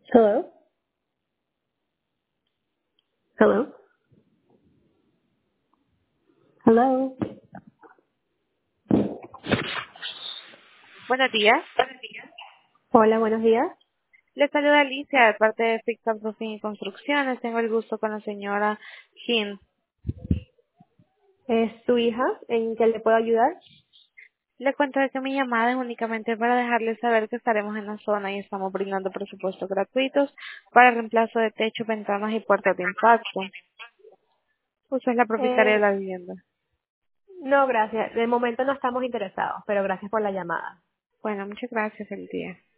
Hello? Hello? Hello? Buenos días. Hola, buenos días. Le saluda Alicia de parte de Fixan Roofing y Construcciones. Tengo el gusto con la señora Jin. ¿Es su hija en que le puedo ayudar? Le cuento de que mi llamada es únicamente para dejarle saber que estaremos en la zona y estamos brindando presupuestos gratuitos para el reemplazo de techo, ventanas y puertas de impacto. Usted es la propietaria de Eh, la vivienda. no, gracias. De momento no estamos interesados, pero gracias por la llamada. Bueno, muchas gracias, el día.